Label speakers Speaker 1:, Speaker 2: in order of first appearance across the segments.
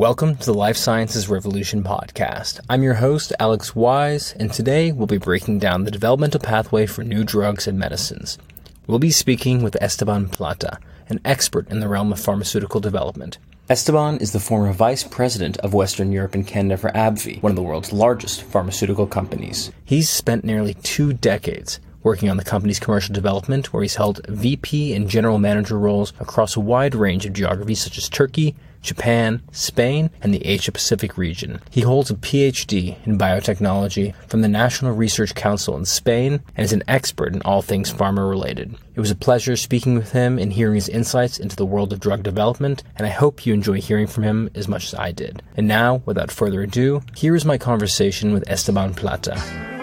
Speaker 1: Welcome to the Life Sciences Revolution podcast. I'm your host, Alex Wise, and today we'll be breaking down the developmental pathway for new drugs and medicines. We'll be speaking with Esteban Plata, an expert in the realm of pharmaceutical development. Esteban is the former vice president of Western Europe and Canada for AbbVie, one of the world's largest pharmaceutical companies. He's spent nearly 2 decades working on the company's commercial development, where he's held VP and general manager roles across a wide range of geographies such as Turkey, Japan, Spain, and the Asia-Pacific region. He holds a PhD in biotechnology from the National Research Council in Spain and is an expert in all things pharma-related. It was a pleasure speaking with him and hearing his insights into the world of drug development, and I hope you enjoy hearing from him as much as I did. And now, without further ado, here is my conversation with Esteban Plata.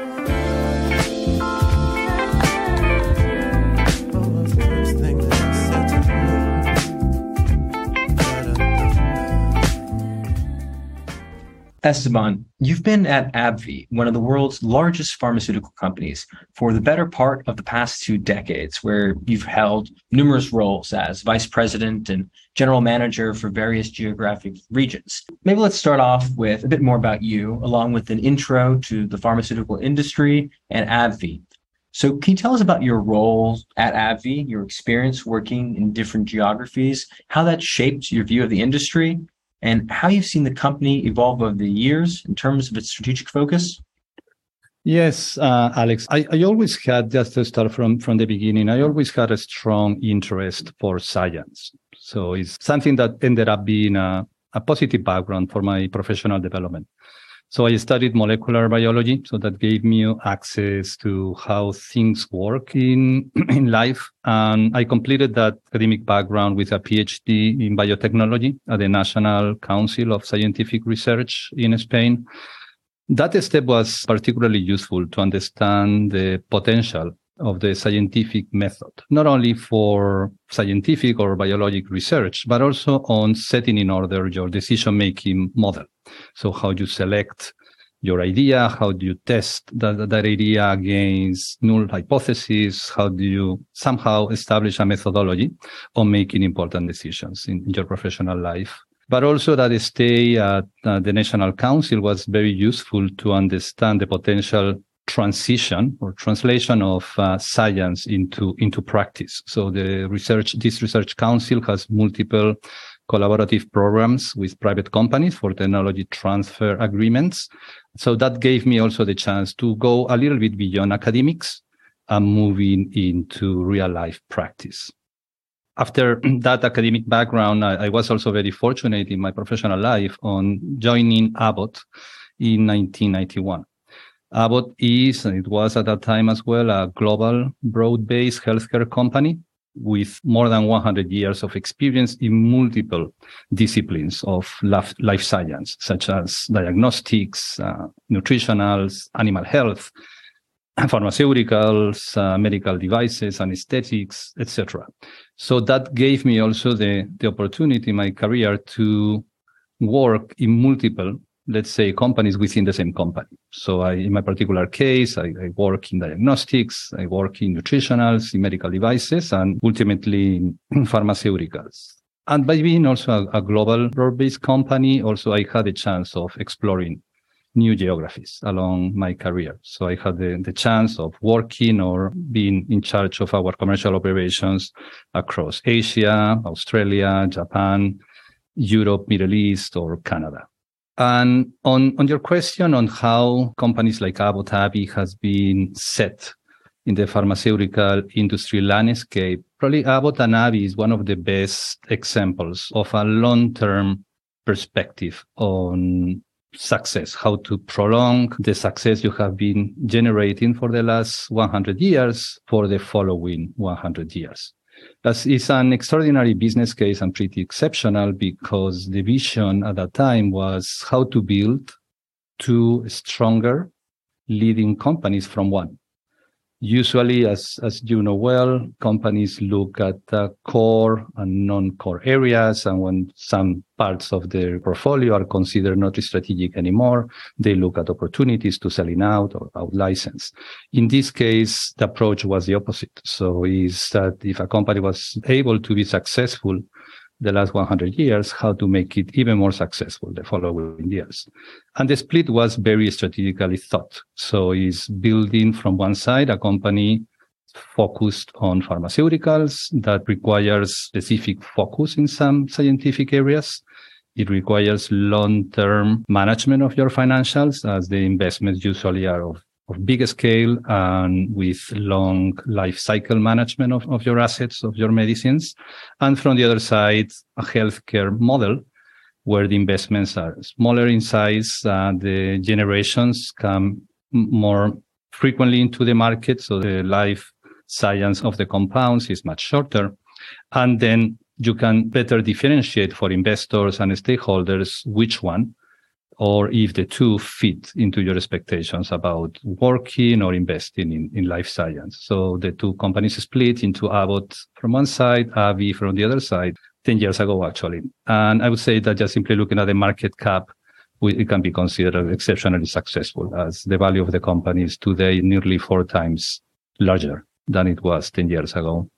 Speaker 1: Esteban, you've been at AbbVie, one of the world's largest pharmaceutical companies, for the better part of the past 2 decades, where you've held numerous roles as vice president and general manager for various geographic regions. Maybe let's start off with a bit more about you, along with an intro to the pharmaceutical industry and AbbVie. So can you tell us about your role at AbbVie, your experience working in different geographies, how that shaped your view of the industry, and how you've seen the company evolve over the years in terms of its strategic focus?
Speaker 2: Yes, Alex, I always had, just to start from the beginning, I always had a strong interest for science. So it's something that ended up being a positive background for my professional development. So I studied molecular biology, so that gave me access to how things work in life. And I completed that academic background with a PhD in biotechnology at the National Council of Scientific Research in Spain. That step was particularly useful to understand the potential of the scientific method, not only for scientific or biologic research, but also on setting in order your decision-making model. So how you select your idea, how do you test that idea against null hypotheses, how do you somehow establish a methodology on making important decisions in your professional life. But also that stay at the National Council was very useful to understand the potential transition or translation of science into practice. So this research council has multiple collaborative programs with private companies for technology transfer agreements. So that gave me also the chance to go a little bit beyond academics and moving into real life practice. After that academic background, I was also very fortunate in my professional life on joining Abbott in 1991. Abbott is, and it was at that time as well, a global broad-based healthcare company with more than 100 years of experience in multiple disciplines of life science, such as diagnostics, nutritionals, animal health, pharmaceuticals, medical devices, anesthetics, etc. So that gave me also the opportunity in my career to work in multiple, let's say, companies within the same company. So in my particular case, I work in diagnostics, I work in nutritionals, in medical devices, and ultimately in pharmaceuticals. And by being also a global broad-based company, also I had a chance of exploring new geographies along my career. So I had the chance of working or being in charge of our commercial operations across Asia, Australia, Japan, Europe, Middle East, or Canada. And on your question on how companies like Abbott AbbVie has been set in the pharmaceutical industry landscape, probably Abbott and AbbVie is one of the best examples of a long-term perspective on success, how to prolong the success you have been generating for the last 100 years for the following 100 years. That is an extraordinary business case and pretty exceptional because the vision at that time was how to build 2 stronger leading companies from one. Usually, as you know well, companies look at core and non-core areas, and when some parts of their portfolio are considered not strategic anymore, they look at opportunities to selling out or out license. In this case, the approach was the opposite. So is that if a company was able to be successful the last 100 years, how to make it even more successful the following years. And the split was very strategically thought. So it's building from one side a company focused on pharmaceuticals that requires specific focus in some scientific areas. It requires long-term management of your financials, as the investments usually are of big scale and with long life cycle management of your assets, of your medicines. And from the other side, a healthcare model where the investments are smaller in size, the generations come more frequently into the market, so the life science of the compounds is much shorter. And then you can better differentiate for investors and stakeholders which one, or if the two fit into your expectations about working or investing in life science. So the two companies split into Abbott from one side, AbbVie from the other side, 10 years ago, actually. And I would say that just simply looking at the market cap, it can be considered exceptionally successful, as the value of the company is today nearly 4 times larger than it was 10 years ago.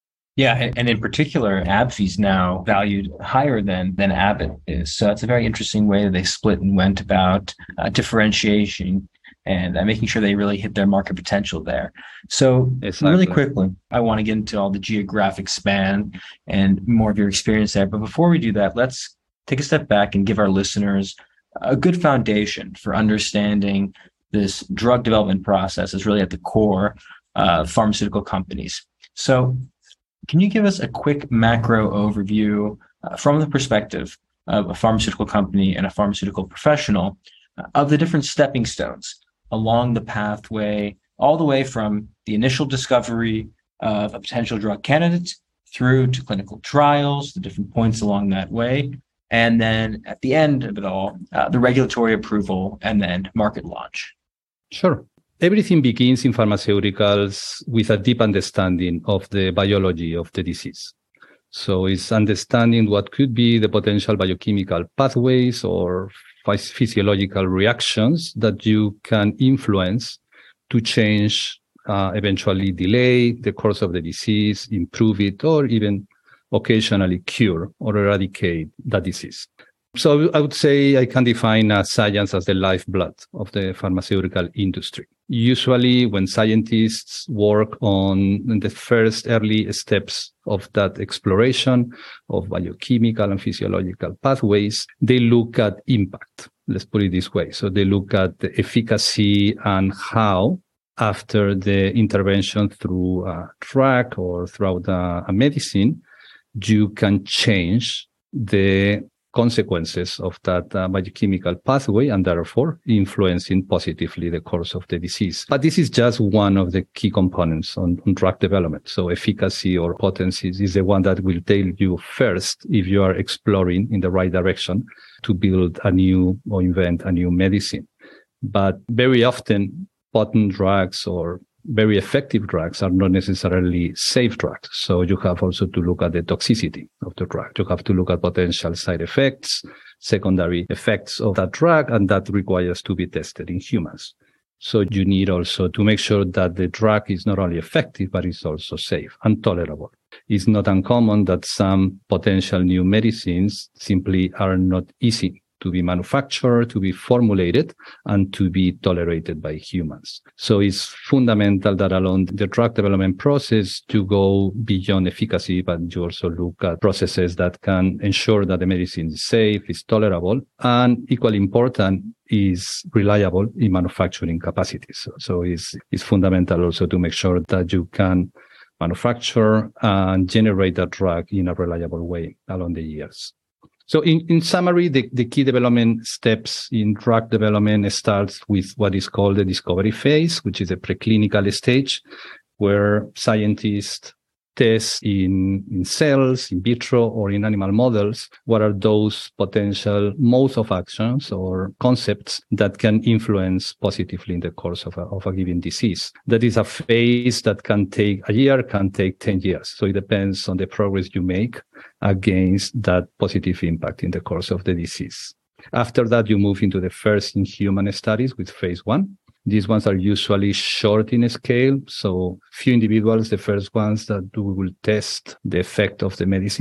Speaker 1: Yeah, and in particular, AbbVie is now valued higher than Abbott is. So it's a very interesting way that they split and went about differentiation and making sure they really hit their market potential there. So Really quickly, I want to get into all the geographic span and more of your experience there. But before we do that, let's take a step back and give our listeners a good foundation for understanding this drug development process is really at the core of pharmaceutical companies. So can you give us a quick macro overview from the perspective of a pharmaceutical company and a pharmaceutical professional of the different stepping stones along the pathway, all the way from the initial discovery of a potential drug candidate through to clinical trials, the different points along that way, and then at the end of it all, the regulatory approval and then market launch?
Speaker 2: Sure. Everything begins in pharmaceuticals with a deep understanding of the biology of the disease. So it's understanding what could be the potential biochemical pathways or physiological reactions that you can influence to change, eventually delay the course of the disease, improve it, or even occasionally cure or eradicate the disease. So I would say I can define science as the lifeblood of the pharmaceutical industry. Usually when scientists work on the first early steps of that exploration of biochemical and physiological pathways, they look at impact. Let's put it this way. So they look at the efficacy and how, after the intervention through a drug or throughout a medicine, you can change the consequences of that biochemical pathway and therefore influencing positively the course of the disease. But this is just one of the key components on drug development. So efficacy or potency is the one that will tell you first if you are exploring in the right direction to build a new or invent a new medicine. But very often potent drugs or very effective drugs are not necessarily safe drugs. So you have also to look at the toxicity of the drug. You have to look at potential side effects, secondary effects of that drug, and that requires to be tested in humans. So you need also to make sure that the drug is not only effective, but it's also safe and tolerable. It's not uncommon that some potential new medicines simply are not easy to be manufactured, to be formulated, and to be tolerated by humans. So it's fundamental that along the drug development process, to go beyond efficacy, but you also look at processes that can ensure that the medicine is safe, is tolerable, and equally important is reliable in manufacturing capacities. So it's fundamental also to make sure that you can manufacture and generate that drug in a reliable way along the years. So in summary, the key development steps in drug development starts with what is called the discovery phase, which is a preclinical stage where scientists test in cells, in vitro, or in animal models, what are those potential modes of actions or concepts that can influence positively in the course of a given disease. That is a phase that can take a year, can take 10 years. So it depends on the progress you make against that positive impact in the course of the disease. After that, you move into the first in-human studies with phase 1. These ones are usually short in scale, so few individuals, the first ones that we will test the effect of the medicine.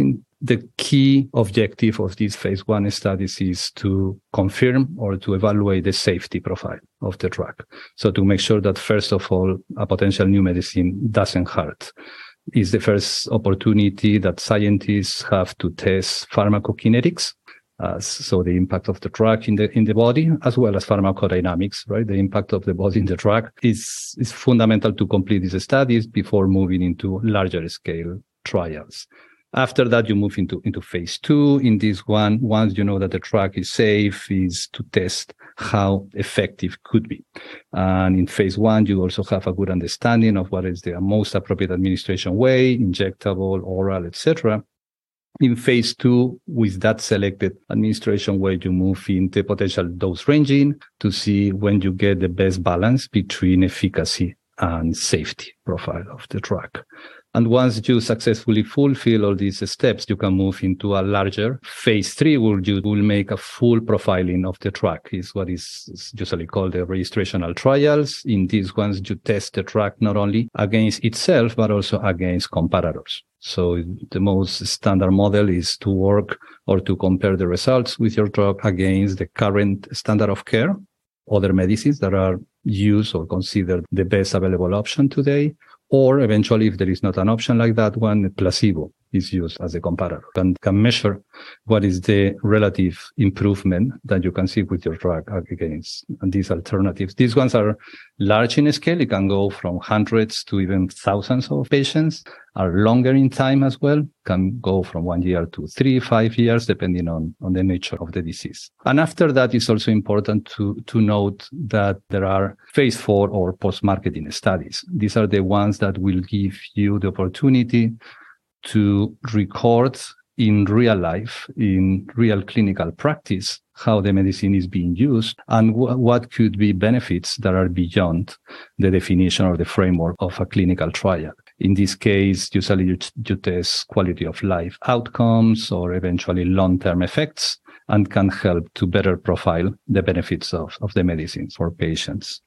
Speaker 2: the key objective of these phase 1 studies is to confirm or to evaluate the safety profile of the drug. So to make sure that, first of all, a potential new medicine doesn't hurt. It's the first opportunity that scientists have to test pharmacokinetics, so the impact of the drug in the body, as well as pharmacodynamics, right? The impact of the body in the drug is fundamental to complete these studies before moving into larger scale trials. After that, you move into phase 2. In this one, once you know that the drug is safe, is to test how effective could be. And in phase 1, you also have a good understanding of what is the most appropriate administration way, injectable, oral, etc. In phase 2, with that selected administration way, you move into potential dose ranging to see when you get the best balance between efficacy and safety profile of the drug. And once you successfully fulfill all these steps, you can move into a larger phase 3, where you will make a full profiling of the drug. Is what is usually called the registrational trials. In these ones, you test the drug not only against itself, but also against comparators. So the most standard model is to work or to compare the results with your drug against the current standard of care, other medicines that are used or considered the best available option today. Or eventually, if there is not an option like that one, placebo is used as a comparator and can measure what is the relative improvement that you can see with your drug against these alternatives. These ones are large in scale. It can go from hundreds to even thousands of patients, are longer in time as well, can go from 1 year to 3-5 years, depending on the nature of the disease. And after that, it's also important to note that there are phase 4 or post-marketing studies. These are the ones that will give you the opportunity to record in real life, in real clinical practice, how the medicine is being used and what could be benefits that are beyond the definition or the framework of a clinical trial. In this case, usually you test quality of life outcomes or eventually long-term effects, and can help to better profile the benefits of the medicines for patients.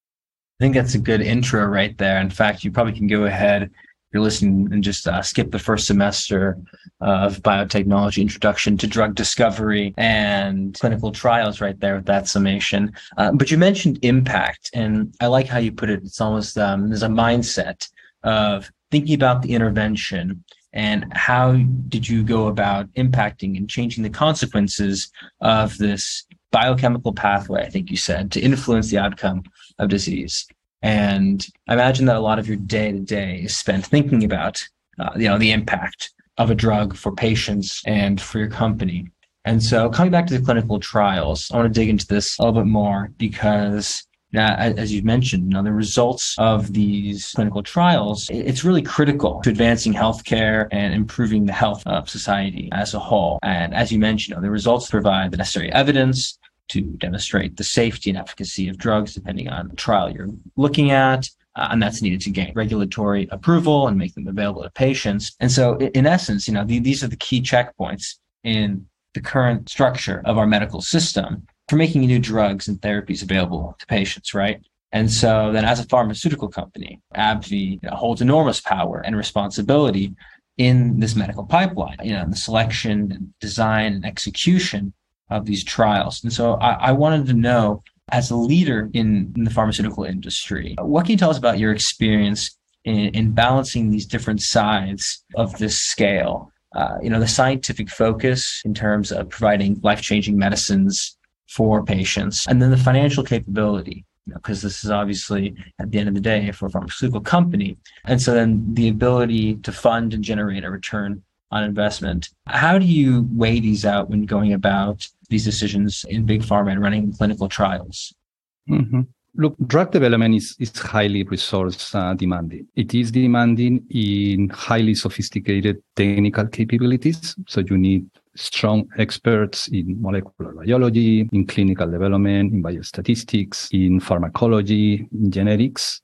Speaker 1: I think that's a good intro right there. In fact, you probably can go ahead, you're listening, and just skip the first semester of biotechnology introduction to drug discovery and clinical trials right there with that summation. But you mentioned impact, and I like how you put it. It's almost there's a mindset of thinking about the intervention and how did you go about impacting and changing the consequences of this biochemical pathway, I think you said, to influence the outcome of disease. And I imagine that a lot of your day-to-day is spent thinking about, the impact of a drug for patients and for your company. And so coming back to the clinical trials, I want to dig into this a little bit more because, as you mentioned, the results of these clinical trials, it's really critical to advancing healthcare and improving the health of society as a whole. And as you mentioned, the results provide the necessary evidence to demonstrate the safety and efficacy of drugs, depending on the trial you're looking at. And that's needed to gain regulatory approval and make them available to patients. And so in essence, these are the key checkpoints in the current structure of our medical system for making new drugs and therapies available to patients, right? And so then as a pharmaceutical company, AbbVie holds enormous power and responsibility in this medical pipeline, the selection and design and execution of these trials. And so I wanted to know, as a leader in the pharmaceutical industry, what can you tell us about your experience in balancing these different sides of this scale? The scientific focus in terms of providing life-changing medicines for patients, and then the financial capability, because this is obviously, at the end of the day, for a pharmaceutical company. And so then the ability to fund and generate a return on investment. How do you weigh these out when going about these decisions in big pharma and running clinical trials?
Speaker 2: Mm-hmm. Look, drug development is highly resource demanding. It is demanding in highly sophisticated technical capabilities. So you need strong experts in molecular biology, in clinical development, in biostatistics, in pharmacology, in genetics.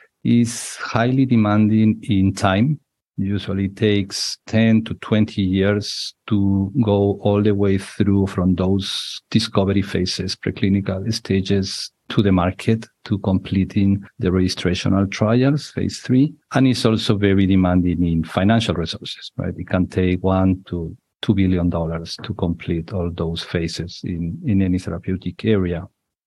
Speaker 2: Is highly demanding in time. Usually takes 10 to 20 years to go all the way through from those discovery phases, preclinical stages, to the market to completing the registrational trials, phase 3. And it's also very demanding in financial resources, right? It can take $1 to $2 billion to complete all those phases in any therapeutic area.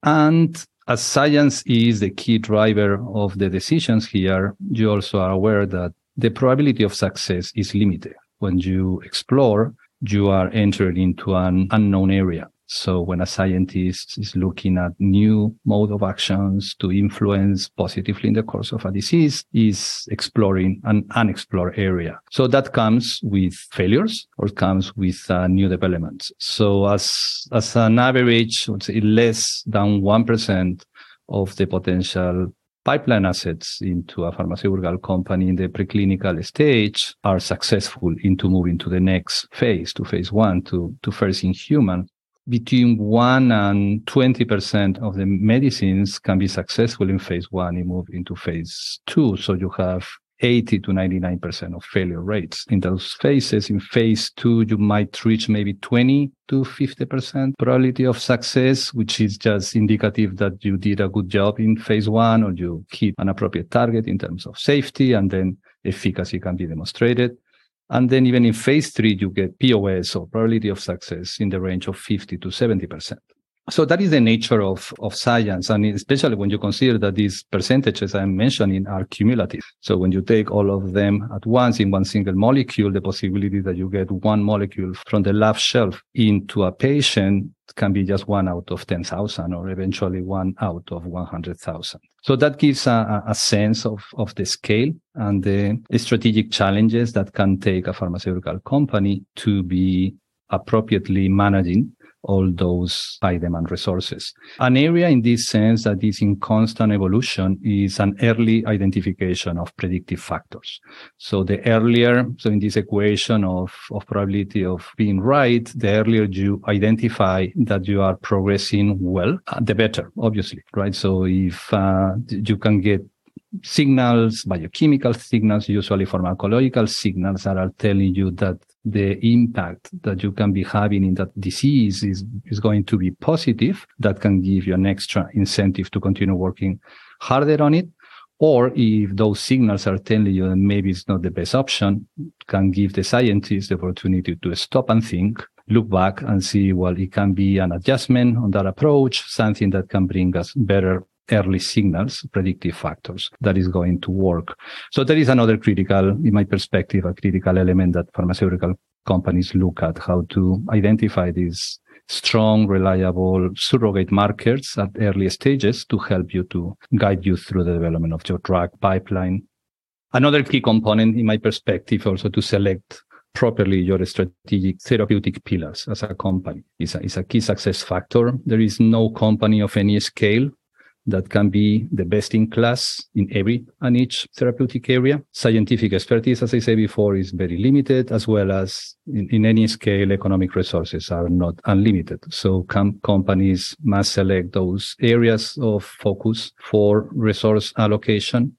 Speaker 2: And as science is the key driver of the decisions here, you also are aware that the probability of success is limited. When you explore, you are entering into an unknown area. So when a scientist is looking at new mode of actions to influence positively in the course of a disease, is exploring an unexplored area. So that comes with failures or comes with new developments. So as an average, I would say less than 1% of the potential pipeline assets into a pharmaceutical company in the preclinical stage are successful into moving to the next phase, to phase 1, to first in human. Between 1 and 20% of the medicines can be successful in phase 1 and move into phase 2. So you have 80 to 99% of failure rates in those phases. In phase 2, you might reach maybe 20 to 50% probability of success, which is just indicative that you did a good job in phase 1 or you hit an appropriate target in terms of safety, and then efficacy can be demonstrated. And then even in phase 3, you get POS, or probability of success, in the range of 50 to 70%. So that is the nature of science, and especially when you consider that these percentages I'm mentioning are cumulative. So when you take all of them at once in one single molecule, the possibility that you get one molecule from the lab shelf into a patient can be just 1 out of 10,000 or eventually 1 out of 100,000. So that gives a sense of the scale and the strategic challenges that can take a pharmaceutical company to be appropriately managing all those high demand resources. An area in this sense that is in constant evolution is an early identification of predictive factors. So the earlier, so in this equation of probability of being right, the earlier you identify that you are progressing well, the better, obviously, right? So if you can get signals, biochemical signals, usually pharmacological signals that are telling you that the impact that you can be having in that disease is going to be positive, that can give you an extra incentive to continue working harder on it. Or if those signals are telling you that maybe it's not the best option, can give the scientists the opportunity to stop and think, look back and see, well, it can be an adjustment on that approach, something that can bring us better early signals, predictive factors that is going to work. So that is another critical, in my perspective, a critical element that pharmaceutical companies look at, how to identify these strong, reliable surrogate markers at early stages to help you, to guide you through the development of your drug pipeline. Another key component, in my perspective, also to select properly your strategic therapeutic pillars as a company is a key success factor. There is no company of any scale that can be the best in class in every and each therapeutic area. Scientific expertise, as I said before, is very limited, as well as in any scale, economic resources are not unlimited. So companies must select those areas of focus for resource allocation.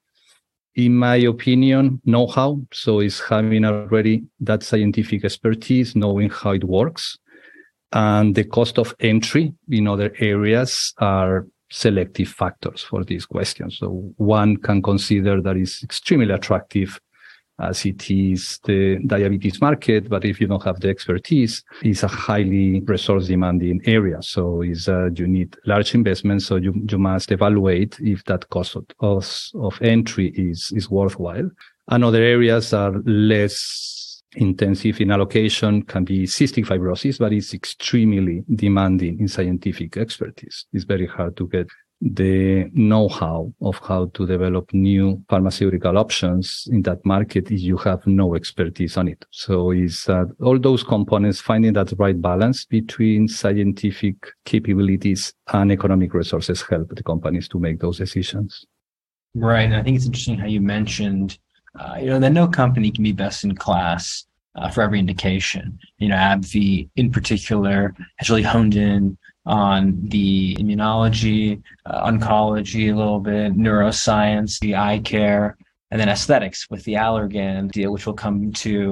Speaker 2: In my opinion, know-how, so is having already that scientific expertise, knowing how it works. And the cost of entry in other areas are selective factors for these questions. So one can consider that is extremely attractive as it is the diabetes market, but if you don't have the expertise, it's a highly resource demanding area. So you need large investments. So you must evaluate if that cost of entry is worthwhile. And other areas are less intensive in allocation, can be cystic fibrosis, but it's extremely demanding in scientific expertise. It's very hard to get the know-how of how to develop new pharmaceutical options in that market if you have no expertise on it. So it's all those components, finding that right balance between scientific capabilities and economic resources help the companies to make those decisions.
Speaker 1: Right. And I think it's interesting how you mentioned that no company can be best in class for every indication. AbbVie in particular has really honed in on the immunology, oncology a little bit, neuroscience, the eye care, and then aesthetics with the Allergan deal, which we'll come to.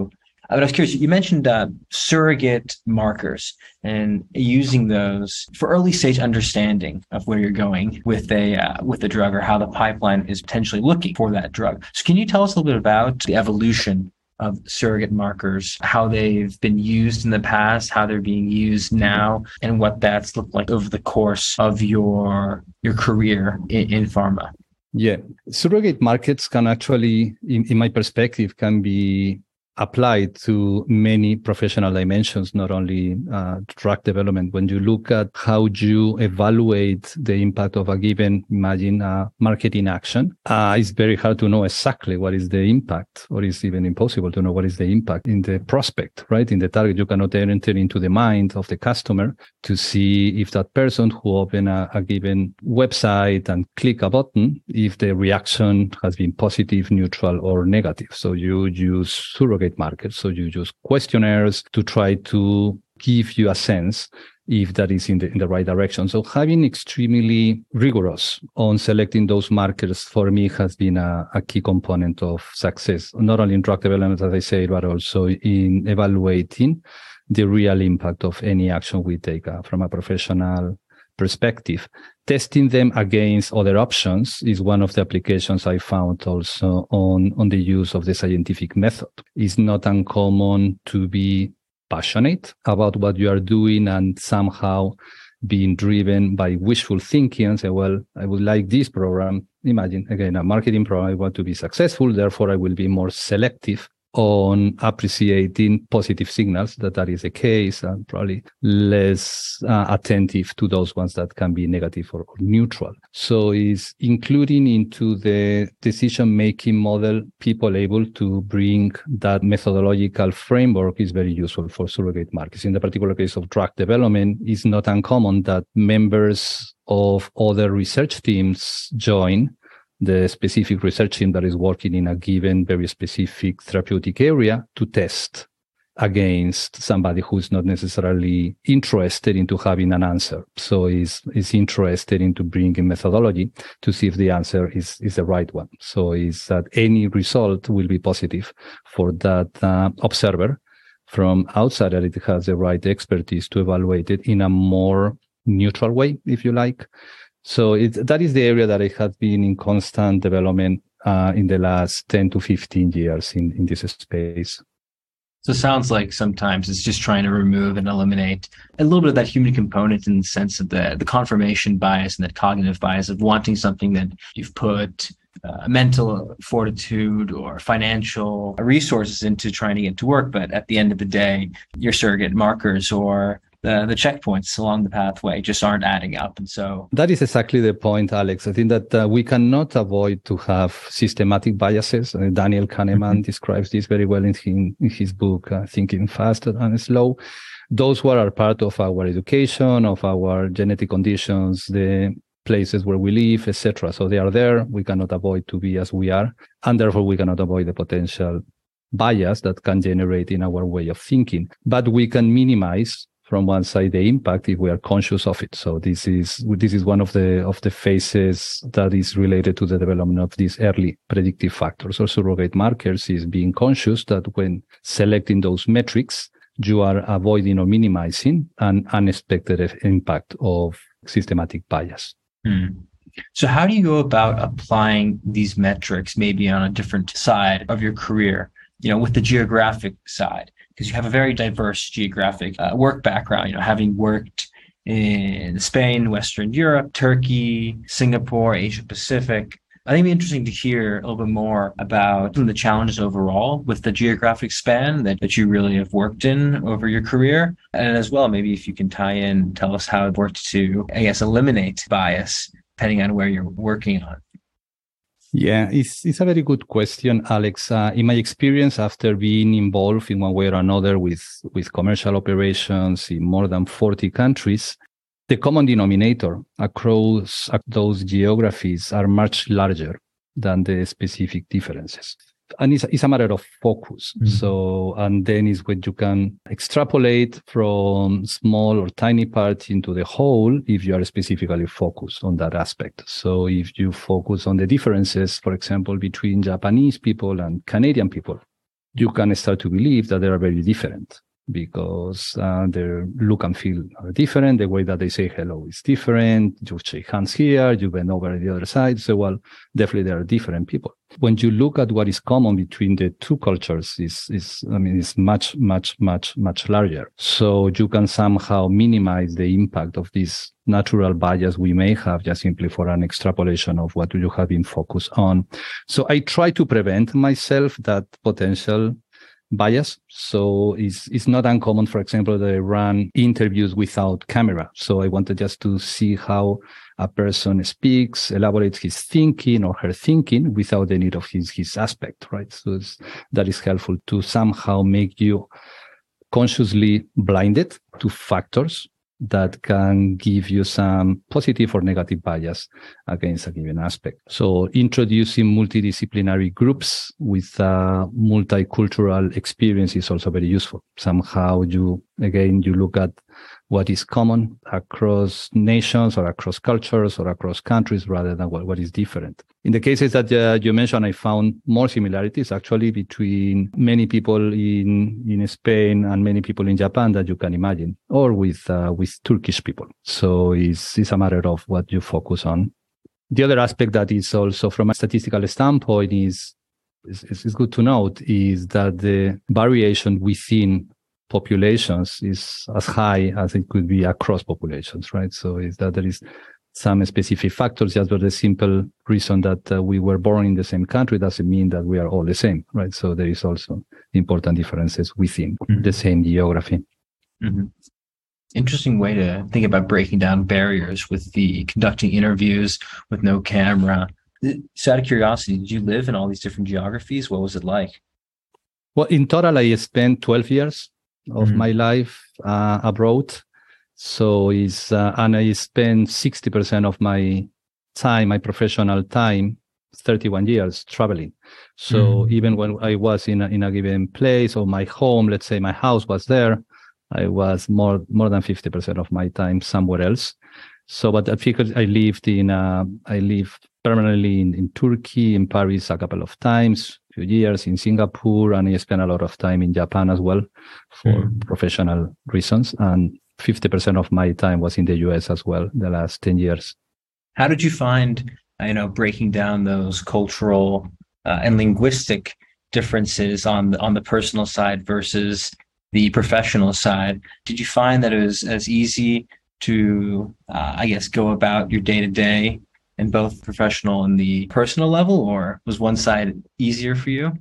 Speaker 1: But I was curious, you mentioned surrogate markers and using those for early stage understanding of where you're going with a drug or how the pipeline is potentially looking for that drug. So can you tell us a little bit about the evolution of surrogate markers, how they've been used in the past, how they're being used now, and what that's looked like over the course of your career in pharma?
Speaker 2: Yeah, surrogate markets can actually, in my perspective, can be applied to many professional dimensions, not only drug development. When you look at how you evaluate the impact of a given, imagine a marketing action, it's very hard to know exactly what is the impact, or it's even impossible to know what is the impact in the prospect, right? In the target, you cannot enter into the mind of the customer to see if that person who opened a given website and click a button, if the reaction has been positive, neutral, or negative. So you use surrogate markets. So you use questionnaires to try to give you a sense if that is in the right direction. So having extremely rigorous on selecting those markers for me has been a key component of success, not only in drug development, as I say, but also in evaluating the real impact of any action we take from a professional perspective. Testing them against other options is one of the applications I found also on the use of the scientific method. It's not uncommon to be passionate about what you are doing and somehow being driven by wishful thinking and say, well, I would like this program. Imagine, again, a marketing program. I want to be successful. Therefore, I will be more selective on appreciating positive signals that is the case, and probably less attentive to those ones that can be negative or neutral. So is including into the decision-making model people able to bring that methodological framework is very useful for surrogate markets. In the particular case of drug development, it's not uncommon that members of other research teams join the specific research team that is working in a given very specific therapeutic area to test against somebody who's not necessarily interested into having an answer. So is interested into bringing methodology to see if the answer is the right one. So is that any result will be positive for that observer from outside, that it has the right expertise to evaluate it in a more neutral way, if you like. So that is the area that I have been in constant development in the last 10 to 15 years in this space.
Speaker 1: So it sounds like sometimes it's just trying to remove and eliminate a little bit of that human component in the sense of the confirmation bias and that cognitive bias of wanting something that you've put mental fortitude or financial resources into trying to get to work. But at the end of the day, your surrogate markers or the checkpoints along the pathway just aren't adding up. And so
Speaker 2: that is exactly the point, Alex. I think that we cannot avoid to have systematic biases. Daniel Kahneman describes this very well in his book, Thinking Fast and Slow. Those are part of our education, of our genetic conditions, the places where we live, etc. So they are there. We cannot avoid to be as we are. And therefore, we cannot avoid the potential bias that can generate in our way of thinking. But we can minimize from one side the impact if we are conscious of it. So this is one of the phases that is related to the development of these early predictive factors or surrogate markers, is being conscious that when selecting those metrics, you are avoiding or minimizing an unexpected impact of systematic bias.
Speaker 1: So how do you go about applying these metrics maybe on a different side of your career, with the geographic side? Because you have a very diverse geographic work background, having worked in Spain, Western Europe, Turkey, Singapore, Asia Pacific. I think it'd be interesting to hear a little bit more about some of the challenges overall with the geographic span that you really have worked in over your career. And as well, maybe if you can tell us how it worked to, eliminate bias depending on where you're working on.
Speaker 2: Yeah, it's a very good question, Alex. In my experience, after being involved in one way or another with commercial operations in more than 40 countries, the common denominator across those geographies are much larger than the specific differences. And it's a matter of focus. Mm-hmm. So, and then is when you can extrapolate from small or tiny parts into the whole if you are specifically focused on that aspect. So if you focus on the differences, for example, between Japanese people and Canadian people, you can start to believe that they are very different, because their look and feel are different. The way that they say hello is different. You shake hands here, you bend over the other side. So, well, definitely there are different people. When you look at what is common between the two cultures, is much, much, much, much larger. So you can somehow minimize the impact of this natural bias we may have just simply for an extrapolation of what you have been focused on. So I try to prevent myself that potential bias. So it's not uncommon, for example, that I run interviews without camera. So I wanted just to see how a person speaks, elaborates his thinking or her thinking without the need of his aspect, right? So that is helpful to somehow make you consciously blinded to factors that can give you some positive or negative bias against a given aspect. So introducing multidisciplinary groups with multicultural experience is also very useful. Somehow you look at what is common across nations or across cultures or across countries rather than what is different. In the cases that you mentioned, I found more similarities actually between many people in Spain and many people in Japan that you can imagine, or with Turkish people. So it's a matter of what you focus on. The other aspect that is also from a statistical standpoint is good to note is that the variation within populations is as high as it could be across populations, right? So is that there is some specific factors just for the simple reason that we were born in the same country doesn't mean that we are all the same, right? So there is also important differences within the same geography.
Speaker 1: Mm-hmm. Interesting way to think about breaking down barriers with the conducting interviews with no camera. So out of curiosity, did you live in all these different geographies? What was it like?
Speaker 2: Well, in total, I spent 12 years of my life abroad. So and I spent 60% of my time, my professional time, 31 years traveling. So even when I was in a given place or my home, let's say my house was there, I was more than 50% of my time somewhere else. So, but I figured I lived permanently in Turkey, in Paris a couple of times, few years in Singapore, and I spent a lot of time in Japan as well for professional reasons. And 50% of my time was in the US as well, the last 10 years.
Speaker 1: How did you find, breaking down those cultural and linguistic differences on the personal side versus the professional side? Did you find that it was as easy to, go about your day-to-day in both professional and the personal level, or was one side easier for you?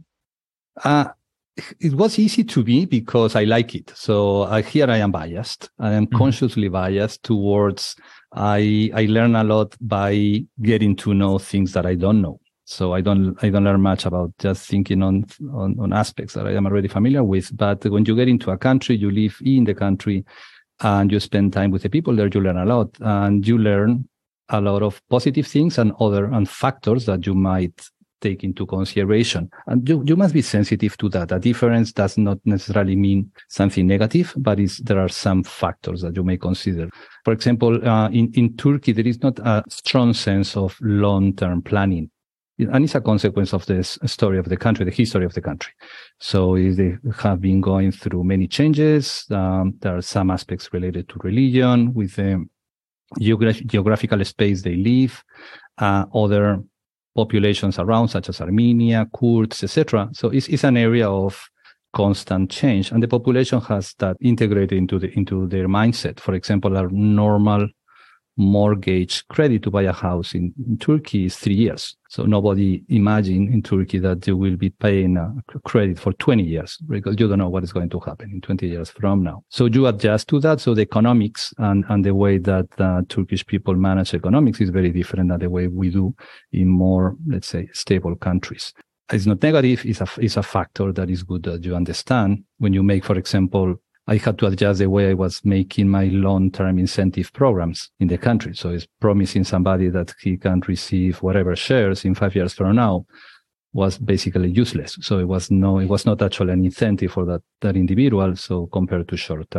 Speaker 2: It was easy to me because I like it. So here I am biased. I am consciously biased towards, I learn a lot by getting to know things that I don't know. So I don't learn much about just thinking on aspects that I am already familiar with. But when you get into a country, you live in the country and you spend time with the people there, you learn a lot, and you learn a lot of positive things and factors that you might take into consideration. And you must be sensitive to that. A difference does not necessarily mean something negative, but there are some factors that you may consider. For example, in Turkey, there is not a strong sense of long-term planning. And it's a consequence of the story of the country, the history of the country. So they have been going through many changes. There are some aspects related to religion, with the geographical space they live, other populations around, such as Armenia, Kurds, etc. So it's an area of constant change, and the population has that integrated into their mindset. For example, a normal mortgage credit to buy a house in Turkey is 3 years. So nobody imagine in Turkey that you will be paying a credit for 20 years, because you don't know what is going to happen in 20 years from now. So you adjust to that. So the economics and the way that Turkish people manage economics is very different than the way we do in more, let's say, stable countries. It's not negative. It's a factor that is good that you understand when you make, for example, I had to adjust the way I was making my long-term incentive programs in the country. So it's promising somebody that he can receive whatever shares in 5 years from now was basically useless. So it was not actually an incentive for that individual. So compared to short-term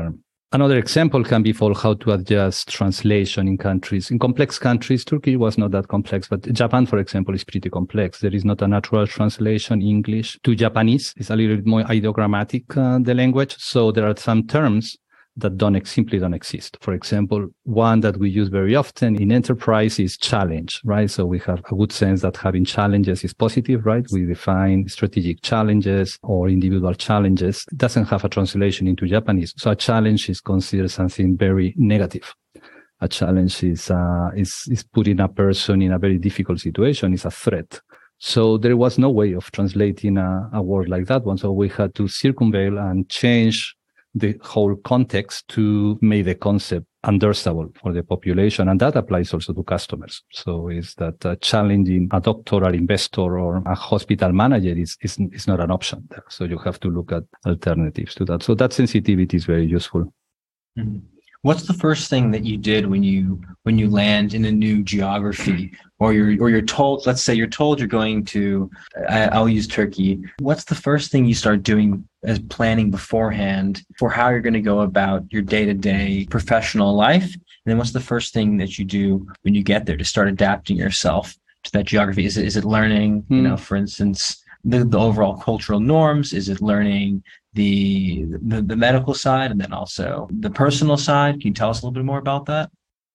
Speaker 2: Another example can be for how to adjust translation in countries. In complex countries, Turkey was not that complex, but Japan, for example, is pretty complex. There is not a natural translation English to Japanese. It's a little bit more ideogrammatic, the language. So there are some terms that simply don't exist. For example, one that we use very often in enterprise is challenge, right? So we have a good sense that having challenges is positive, right? We define strategic challenges or individual challenges. It doesn't have a translation into Japanese. So a challenge is considered something very negative. A challenge is putting a person in a very difficult situation, is a threat. So there was no way of translating a word like that one. So we had to circumvent and change the whole context to make the concept understandable for the population. And that applies also to customers. So is that challenging a doctor or investor or a hospital manager is not an option there. So you have to look at alternatives to that. So that sensitivity is very useful.
Speaker 1: Mm-hmm. What's the first thing that you did when you land in a new geography, or you're told, let's say you're told you're going to, I'll use Turkey. What's the first thing you start doing as planning beforehand for how you're going to go about your day-to-day professional life? And then what's the first thing that you do when you get there to start adapting yourself to that geography? Is it learning, for instance, the overall cultural norms? Is it learning the medical side and then also the personal side? Can you tell us a little bit more about that?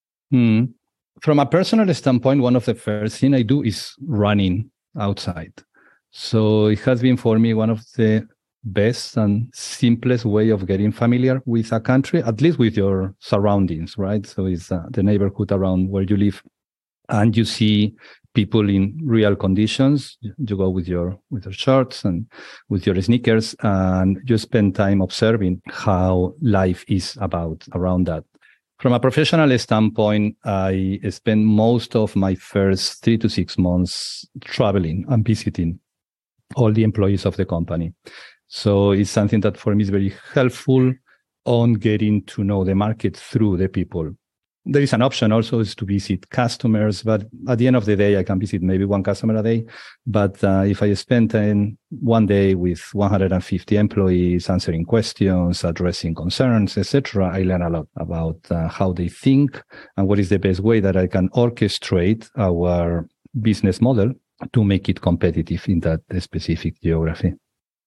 Speaker 2: From a personal standpoint, one of the first things I do is running outside. So it has been for me one of the best and simplest way of getting familiar with a country, at least with your surroundings, right? So it's the neighborhood around where you live, and you see people in real conditions. You go with your shorts and with your sneakers, and you spend time observing how life is around that. From a professional standpoint, I spent most of my first 3 to 6 months traveling and visiting all the employees of the company. So it's something that for me is very helpful on getting to know the market through the people. There is an option also is to visit customers, but at the end of the day, I can visit maybe one customer a day. But if I spend one day with 150 employees answering questions, addressing concerns, etc., I learn a lot about how they think and what is the best way that I can orchestrate our business model to make it competitive in that specific geography.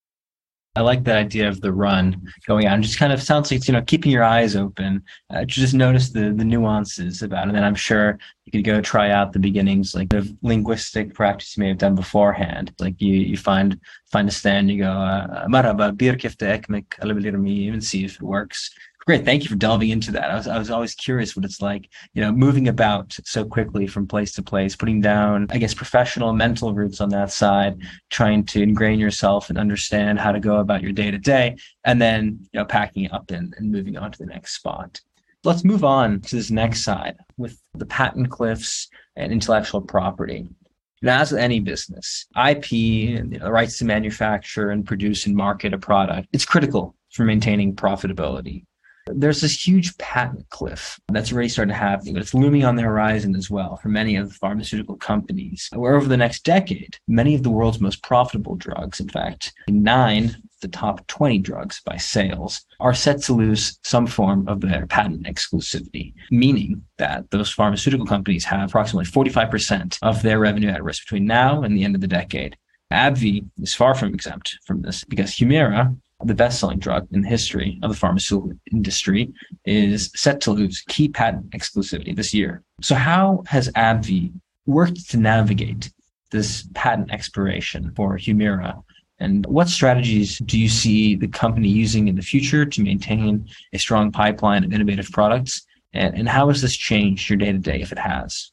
Speaker 1: I like that idea of the run going out. It just kind of sounds like it's, keeping your eyes open to just notice the nuances about it. And then I'm sure you could go try out the beginnings, like the linguistic practice you may have done beforehand. Like you find a stand, you go, marhaba, bir kifte ekmek alabilir miyim, and see if it works. Great. Thank you for delving into that. I was always curious what it's like, moving about so quickly from place to place, putting down, I guess, professional and mental roots on that side, trying to ingrain yourself and understand how to go about your day to day, and then, packing it up and moving on to the next spot. Let's move on to this next side with the patent cliffs and intellectual property. As with any business, IP and the rights to manufacture and produce and market a product, it's critical for maintaining profitability. There's this huge patent cliff that's already started happening, but it's looming on the horizon as well for many of the pharmaceutical companies, where over the next decade, many of the world's most profitable drugs, in fact, 9 of the top 20 drugs by sales, are set to lose some form of their patent exclusivity, meaning that those pharmaceutical companies have approximately 45% of their revenue at risk between now and the end of the decade. AbbVie is far from exempt from this because Humira, the best-selling drug in the history of the pharmaceutical industry, is set to lose key patent exclusivity this year. So how has AbbVie worked to navigate this patent expiration for Humira? And what strategies do you see the company using in the future to maintain a strong pipeline of innovative products? And how has this changed your day-to-day, if it has?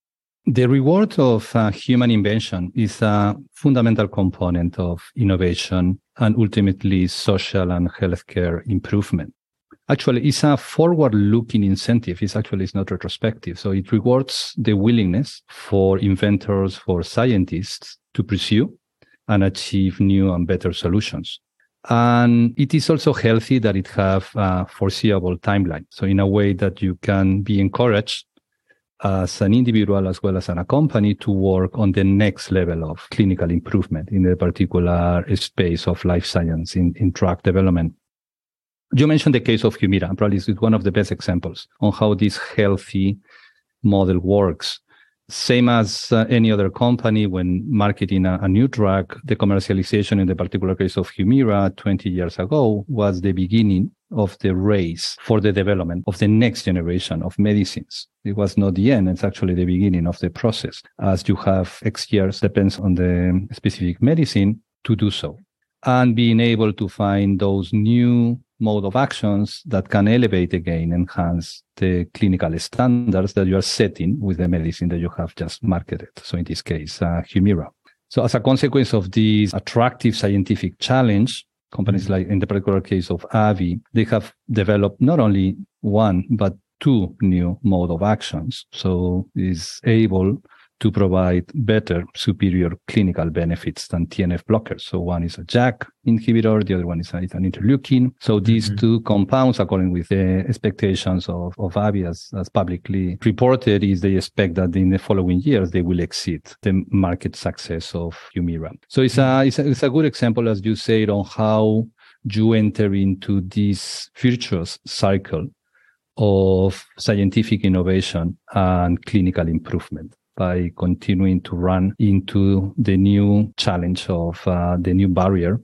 Speaker 2: The reward of human invention is a fundamental component of innovation and ultimately social and healthcare improvement. Actually, it's a forward-looking incentive. It's not retrospective. So it rewards the willingness for inventors, for scientists to pursue and achieve new and better solutions. And it is also healthy that it have a foreseeable timeline. So in a way that you can be encouraged as an individual as well as a company to work on the next level of clinical improvement in a particular space of life science in drug development. You mentioned the case of Humira. Probably it's one of the best examples on how this healthy model works. Same as any other company, when marketing a new drug, the commercialization in the particular case of Humira 20 years ago was the beginning of the race for the development of the next generation of medicines. It was not the end. It's actually the beginning of the process. As you have X years, depends on the specific medicine, to do so. And being able to find those new mode of actions that can elevate again, enhance the clinical standards that you are setting with the medicine that you have just marketed. So in this case, Humira. So as a consequence of this attractive scientific challenge, companies like in the particular case of AbbVie, they have developed not only one, but two new mode of actions. So is able to provide better, superior clinical benefits than TNF blockers. So one is a JAK inhibitor, the other one is an interleukin. So these two compounds, according with the expectations of AbbVie as publicly reported, is they expect that in the following years, they will exceed the market success of Humira. So it's a good example, as you said, on how you enter into this virtuous cycle of scientific innovation and clinical improvement, by continuing to run into the new challenge of the new barrier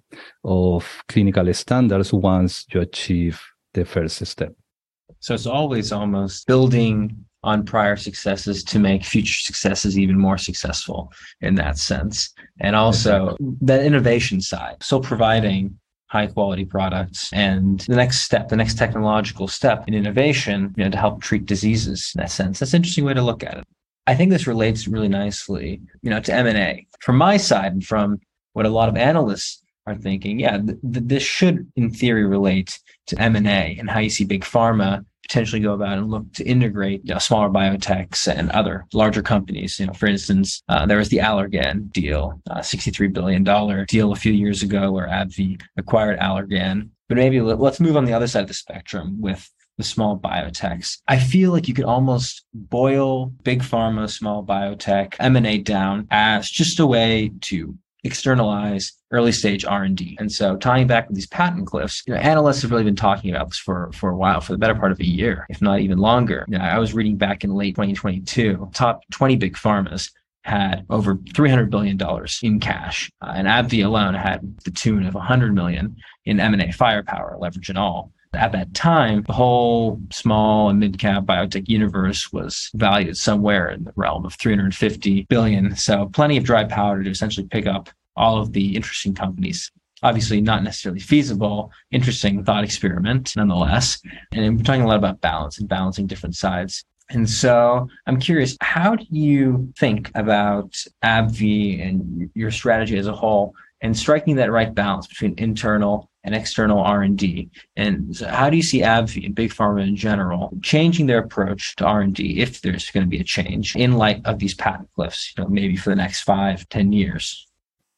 Speaker 2: of clinical standards once you achieve the first step.
Speaker 1: So it's always almost building on prior successes to make future successes even more successful in that sense. And also the innovation side, so providing high quality products and the next technological step in innovation, to help treat diseases in that sense. That's an interesting way to look at it. I think this relates really nicely, to M&A. From my side and from what a lot of analysts are thinking, this should, in theory, relate to M&A and how you see big pharma potentially go about and look to integrate smaller biotechs and other larger companies. For instance, there was the Allergan deal, $63 billion deal a few years ago where AbbVie acquired Allergan. But maybe let's move on the other side of the spectrum with the small biotechs. I feel like you could almost boil big pharma, small biotech, M&A down as just a way to externalize early stage R&D. And so tying back with these patent cliffs, analysts have really been talking about this for a while, for the better part of a year, if not even longer. I was reading back in late 2022, top 20 big pharmas had over $300 billion in cash. And AbbVie alone had the tune of $100 million in M&A firepower, leverage and all. At that time, the whole small and mid-cap biotech universe was valued somewhere in the realm of $350 billion. So plenty of dry powder to essentially pick up all of the interesting companies. Obviously not necessarily feasible, interesting thought experiment nonetheless. And we're talking a lot about balance and balancing different sides. And so I'm curious, how do you think about AbbVie and your strategy as a whole and striking that right balance between internal and external R&D? And so how do you see AbbVie and big pharma in general changing their approach to R&D, if there's going to be a change, in light of these patent cliffs, maybe for the next 5-10 years?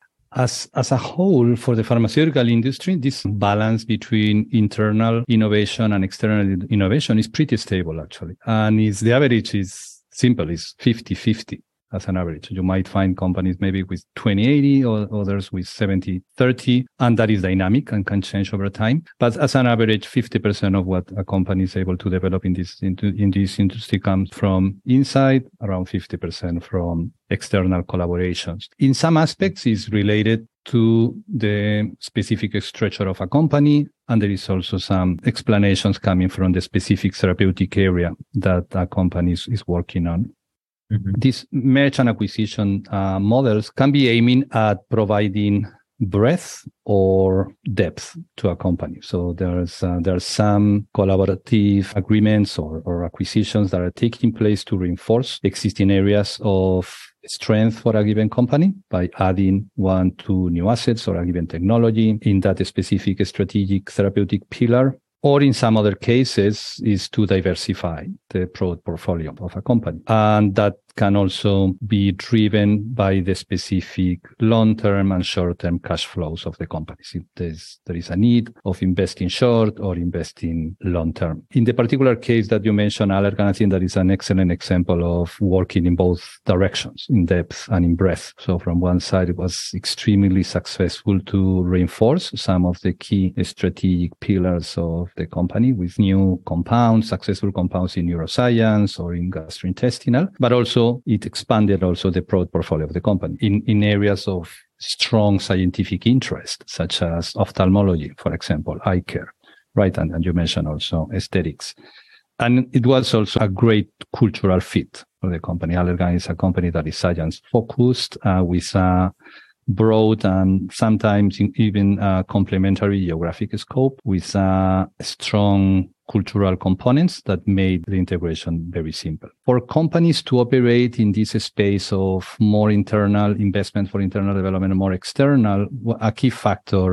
Speaker 2: As a whole, for the pharmaceutical industry, this balance between internal innovation and external innovation is pretty stable, actually. And the average is simple, it's 50-50. As an average, you might find companies maybe with 20-80 or others with 70-30, and that is dynamic and can change over time. But as an average, 50% of what a company is able to develop in this industry comes from inside, around 50% from external collaborations. In some aspects, is related to the specific structure of a company, and there is also some explanations coming from the specific therapeutic area that a company is working on. Mm-hmm. These merge and acquisition models can be aiming at providing breadth or depth to a company. So there are some collaborative agreements or acquisitions that are taking place to reinforce existing areas of strength for a given company by adding 1-2 new assets or a given technology in that specific strategic therapeutic pillar. Or in some other cases is to diversify the product portfolio of a company. And that can also be driven by the specific long-term and short-term cash flows of the companies. If there is a need of investing short or investing long-term. In the particular case that you mentioned, Allergan, I think that is an excellent example of working in both directions, in depth and in breadth. So from one side, it was extremely successful to reinforce some of the key strategic pillars of the company with new compounds, successful compounds in neuroscience or in gastrointestinal, but also it expanded also the product portfolio of the company in areas of strong scientific interest, such as ophthalmology, for example, eye care, right? And you mentioned also aesthetics. And it was also a great cultural fit for the company. Allergan is a company that is science focused, with a broad and sometimes even complementary geographic scope, with strong cultural components that made the integration very simple. For companies to operate in this space of more internal investment for internal development and more external, a key factor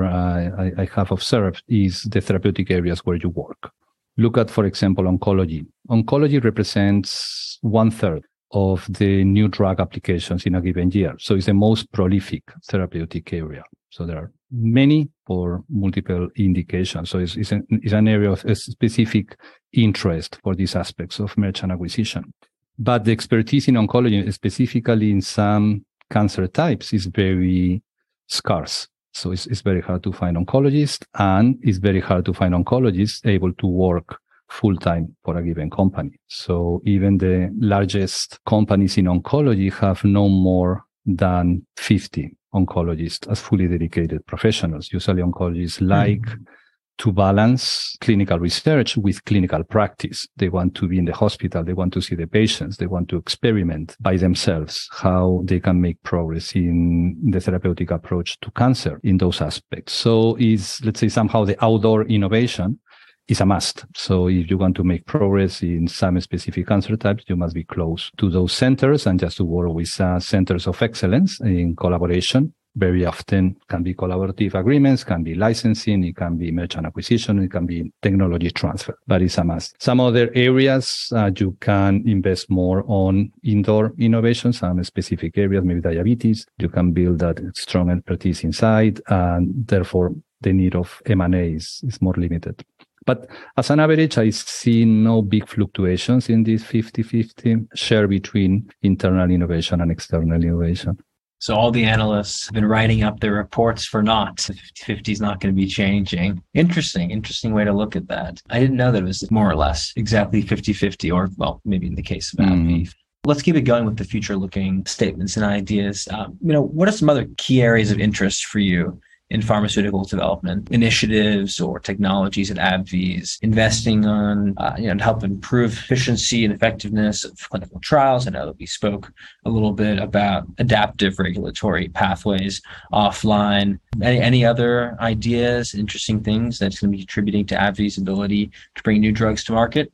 Speaker 2: I have observed is the therapeutic areas where you work. Look at, for example, oncology. Oncology represents 1/3 of the new drug applications in a given year. So it's the most prolific therapeutic area. So there are many for multiple indications. So it's an area of specific interest for these aspects of merger and acquisition. But the expertise in oncology, specifically in some cancer types, is very scarce. So it's very hard to find oncologists, and it's very hard to find oncologists able to work full-time for a given company. So even the largest companies in oncology have no more than 50 oncologists as fully dedicated professionals. Usually oncologists like to balance clinical research with clinical practice. They want to be in the hospital. They want to see the patients. They want to experiment by themselves how they can make progress in the therapeutic approach to cancer in those aspects. So let's say somehow the outdoor innovation is a must. So if you want to make progress in some specific cancer types, you must be close to those centers and just to work with centers of excellence in collaboration. Very often can be collaborative agreements, can be licensing, it can be merger and acquisition, it can be technology transfer, but it's a must. Some other areas you can invest more on indoor innovation, some specific areas, maybe diabetes. You can build that strong expertise inside, and therefore the need of M&A is more limited. But as an average, I see no big fluctuations in this 50-50 share between internal innovation and external innovation.
Speaker 1: So all the analysts have been writing up their reports for naught. 50-50 is not going to be changing. Interesting way to look at that. I didn't know that it was more or less exactly 50-50, or, well, maybe in the case of AbbVie. Let's keep it going with the future-looking statements and ideas. What are some other key areas of interest for you in pharmaceutical development initiatives or technologies at AbbVie's, investing on, to help improve efficiency and effectiveness of clinical trials? I know that we spoke a little bit about adaptive regulatory pathways offline. Any other ideas, interesting things that's going to be contributing to AbbVie's ability to bring new drugs to market?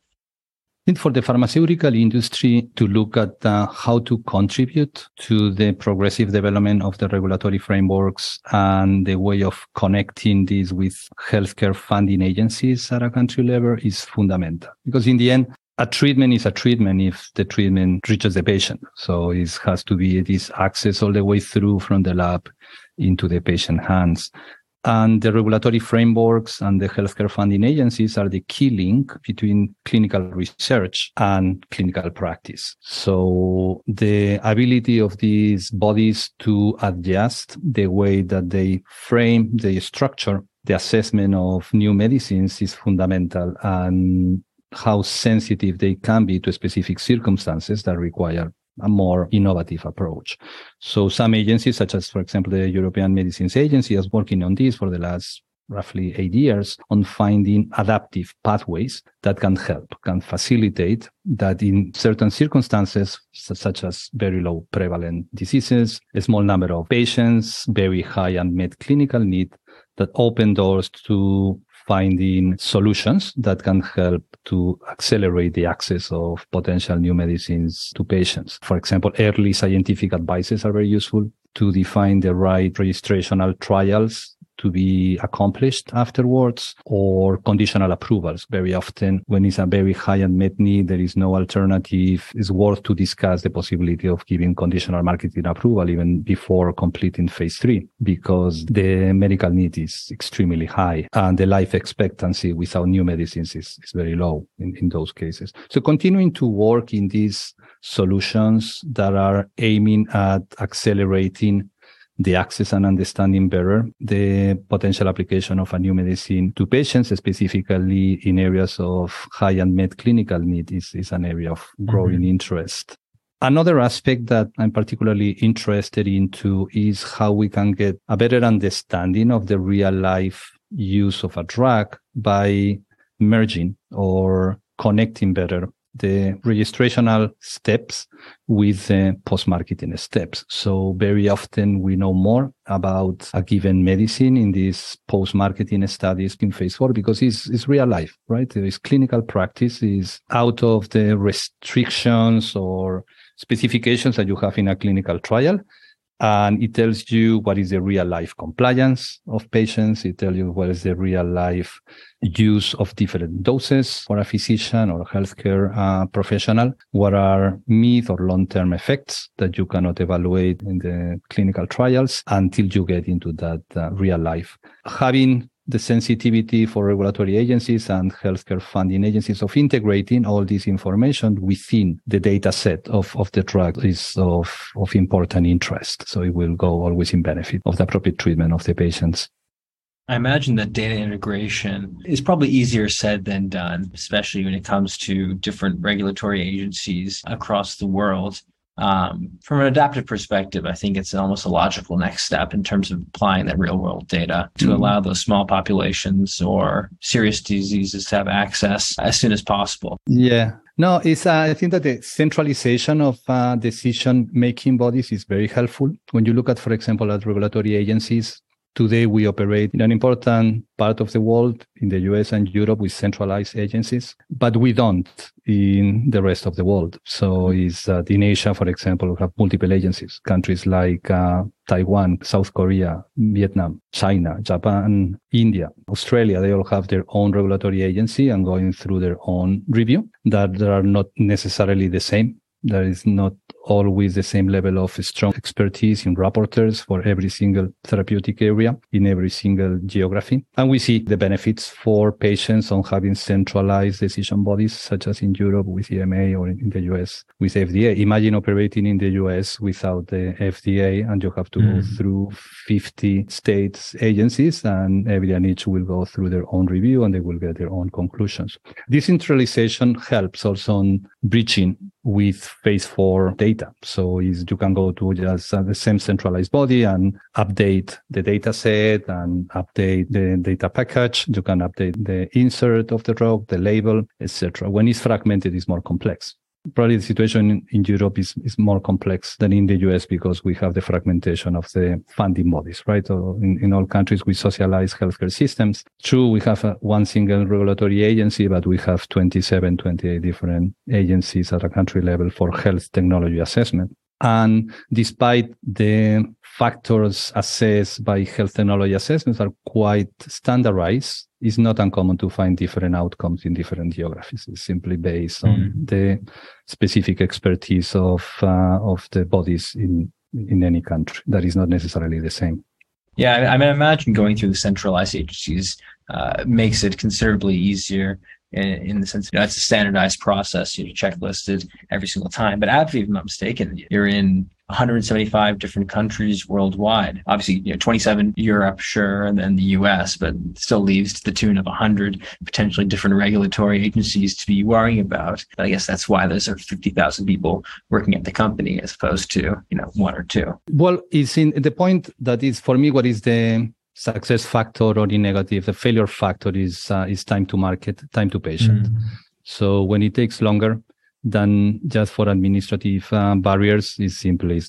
Speaker 2: For the pharmaceutical industry to look at how to contribute to the progressive development of the regulatory frameworks and the way of connecting this with healthcare funding agencies at a country level is fundamental. Because in the end, a treatment is a treatment if the treatment reaches the patient. So it has to be this access all the way through from the lab into the patient hands. And the regulatory frameworks and the healthcare funding agencies are the key link between clinical research and clinical practice. So the ability of these bodies to adjust the way that they frame, they structure the assessment of new medicines is fundamental, and how sensitive they can be to specific circumstances that require a more innovative approach. So some agencies, such as, for example, the European Medicines Agency, is working on this for the last roughly 8 years on finding adaptive pathways that can help, can facilitate that in certain circumstances, such as very low prevalent diseases, a small number of patients, very high unmet clinical need, that open doors to finding solutions that can help to accelerate the access of potential new medicines to patients. For example, early scientific advices are very useful to define the right registrational trials to be accomplished afterwards, or conditional approvals. Very often, when it's a very high unmet need, there is no alternative. It's worth to discuss the possibility of giving conditional marketing approval even before completing phase 3, because the medical need is extremely high and the life expectancy without new medicines is very low in those cases. So continuing to work in these solutions that are aiming at accelerating the access and understanding better the potential application of a new medicine to patients, specifically in areas of high unmet clinical need, is an area of growing interest. Another aspect that I'm particularly interested into is how we can get a better understanding of the real life use of a drug by merging or connecting better the registrational steps with the post-marketing steps. So very often we know more about a given medicine in these post-marketing studies in phase 4 because it's real life, right? There is clinical practice, is out of the restrictions or specifications that you have in a clinical trial. And it tells you what is the real life compliance of patients. It tells you what is the real life use of different doses for a physician or a healthcare professional. What are mid or long-term effects that you cannot evaluate in the clinical trials until you get into that real life. Having the sensitivity for regulatory agencies and healthcare funding agencies of integrating all this information within the data set of the drug is of important interest. So it will go always in benefit of the appropriate treatment of the patients.
Speaker 1: I imagine that data integration is probably easier said than done, especially when it comes to different regulatory agencies across the world. From an adaptive perspective, I think it's almost a logical next step in terms of applying that real world data to allow those small populations or serious diseases to have access as soon as possible.
Speaker 2: Yeah. No, I think that the centralization of decision-making bodies is very helpful. When you look at, for example, at regulatory agencies, today we operate in an important part of the world, in the US and Europe, with centralized agencies, but we don't in the rest of the world. So in Asia, for example, we have multiple agencies, countries like Taiwan, South Korea, Vietnam, China, Japan, India, Australia. They all have their own regulatory agency and going through their own review that are not necessarily the same. There is not always the same level of strong expertise in rapporteurs for every single therapeutic area in every single geography. And we see the benefits for patients on having centralized decision bodies, such as in Europe with EMA or in the US with FDA. Imagine operating in the US without the FDA and you have to go through 50 states agencies and every and each will go through their own review and they will get their own conclusions. This centralization helps also on bridging with phase 4 data. So you can go to just the same centralized body and update the data set and update the data package. You can update the insert of the drug, the label, etc. When it's fragmented, it's more complex. Probably the situation in Europe is more complex than in the US because we have the fragmentation of the funding bodies, right? So in all countries, we socialize healthcare systems. True, we have one single regulatory agency, but we have 27, 28 different agencies at a country level for health technology assessment. And despite the factors assessed by health technology assessments are quite standardized, it's not uncommon to find different outcomes in different geographies. It's simply based on the specific expertise of the bodies in any country. That is not necessarily the same.
Speaker 1: Yeah, I mean, I imagine going through the centralized agencies makes it considerably easier in the sense that it's a standardized process. You're checklisted every single time. But AbbVie, if I'm not mistaken, you're in 175 different countries worldwide. Obviously, 27 Europe, sure, and then the US, but still leaves to the tune of 100 potentially different regulatory agencies to be worrying about. But I guess that's why there's 50,000 people working at the company as opposed to, one or two.
Speaker 2: Well, it's in the point that is, for me, what is the success factor or the negative, the failure factor is time to market, time to patient. So when it takes longer than just for administrative barriers, it's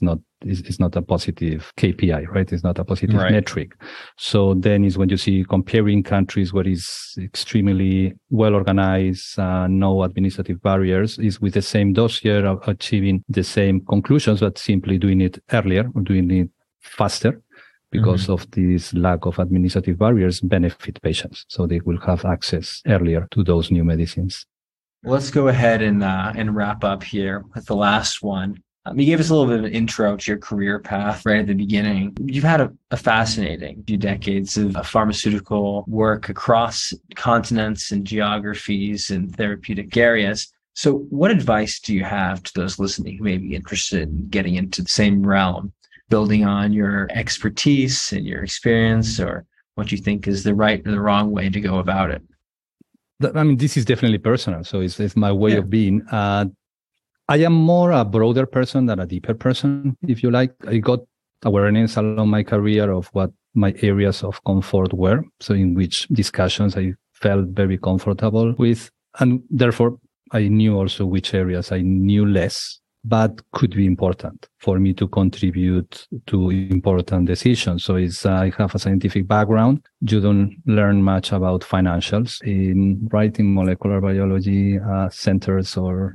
Speaker 2: not a positive KPI, right? It's not a positive metric. So then is when you see comparing countries where it's extremely well organized, no administrative barriers, is with the same dossier of achieving the same conclusions, but simply doing it earlier or doing it faster. because of this lack of administrative barriers, benefit patients. So they will have access earlier to those new medicines.
Speaker 1: Let's go ahead and wrap up here with the last one. You gave us a little bit of an intro to your career path right at the beginning. You've had a fascinating few decades of pharmaceutical work across continents and geographies and therapeutic areas. So what advice do you have to those listening who may be interested in getting into the same realm, building on your expertise and your experience, or what you think is the right or the wrong way to go about it?
Speaker 2: I mean, this is definitely personal. So it's my way of being. I am more a broader person than a deeper person, if you like. I got awareness along my career of what my areas of comfort were. So in which discussions I felt very comfortable with. And therefore, I knew also which areas I knew less, but could be important for me to contribute to important decisions. So I have a scientific background. You don't learn much about financials in writing molecular biology centers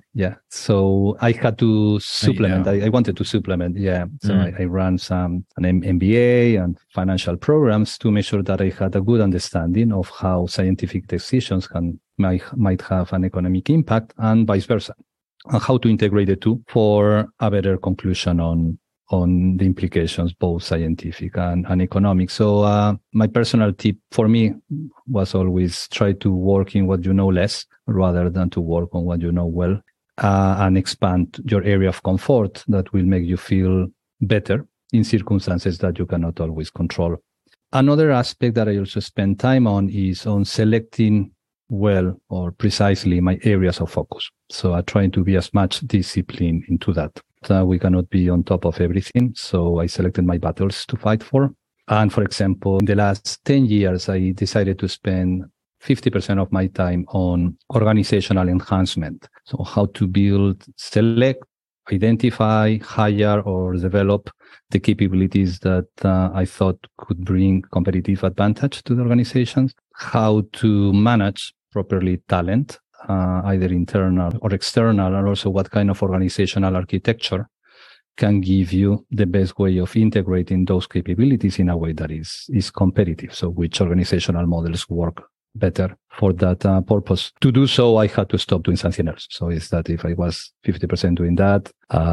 Speaker 2: So I had to supplement. I wanted to supplement. So I ran an MBA and financial programs to make sure that I had a good understanding of how scientific decisions might have an economic impact and vice versa, and how to integrate the two for a better conclusion on the implications, both scientific and economic. So my personal tip for me was always try to work in what you know less rather than to work on what you know well, and expand your area of comfort that will make you feel better in circumstances that you cannot always control. Another aspect that I also spend time on is on selecting well or precisely my areas of focus. So I try to be as much discipline into that. We cannot be on top of everything. So I selected my battles to fight for. And for example, in the last 10 years, I decided to spend 50% of my time on organizational enhancement. So how to build, select, identify, hire, or develop the capabilities that I thought could bring competitive advantage to the organizations. How to manage properly talent, either internal or external, and also what kind of organizational architecture can give you the best way of integrating those capabilities in a way that is competitive. So which organizational models work better for that purpose. To do so, I had to stop doing something else. So it's that if I was 50% doing that,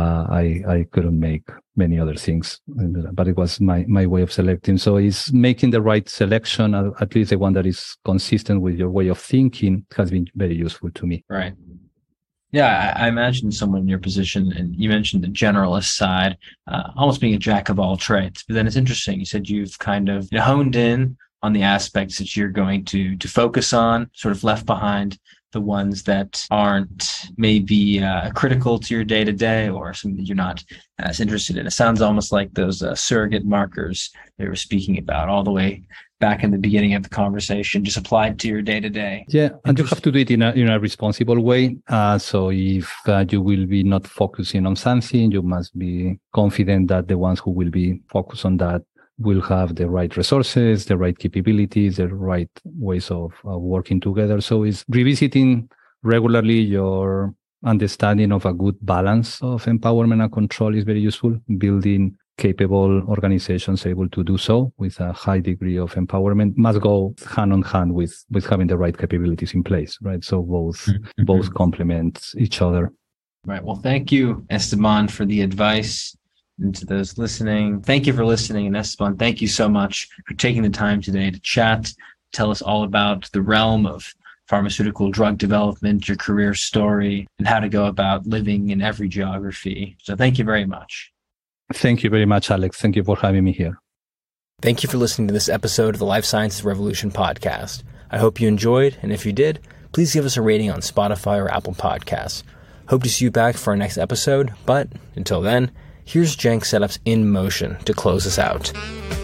Speaker 2: I couldn't make many other things, but it was my way of selecting. So it's making the right selection, at least the one that is consistent with your way of thinking, has been very useful to me.
Speaker 1: Right. Yeah, I imagine someone in your position, and you mentioned the generalist side, almost being a jack of all trades. But then it's interesting. You said you've kind of honed in on the aspects that you're going to focus on, sort of left behind the ones that aren't maybe critical to your day-to-day or something that you're not as interested in. It sounds almost like those surrogate markers they were speaking about all the way back in the beginning of the conversation, just applied to your day-to-day.
Speaker 2: Yeah, and you have to do it in a responsible way. So if you will be not focusing on something, you must be confident that the ones who will be focused on that will have the right resources, the right capabilities, the right ways of working together. So it's revisiting regularly your understanding of a good balance of empowerment and control is very useful. Building capable organizations able to do so with a high degree of empowerment must go hand in hand with having the right capabilities in place, right? So both complement each other.
Speaker 1: Right. Well, thank you, Esteban, for the advice. And to those listening, thank you for listening. And Esteban, thank you so much for taking the time today to chat, tell us all about the realm of pharmaceutical drug development, your career story, and how to go about living in every geography. So thank you very much.
Speaker 2: Thank you very much, Alex. Thank you for having me here.
Speaker 1: Thank you for listening to this episode of the Life Sciences Revolution podcast. I hope you enjoyed, and if you did, please give us a rating on Spotify or Apple Podcasts. Hope to see you back for our next episode, but until then, here's Jank Setups in motion to close us out.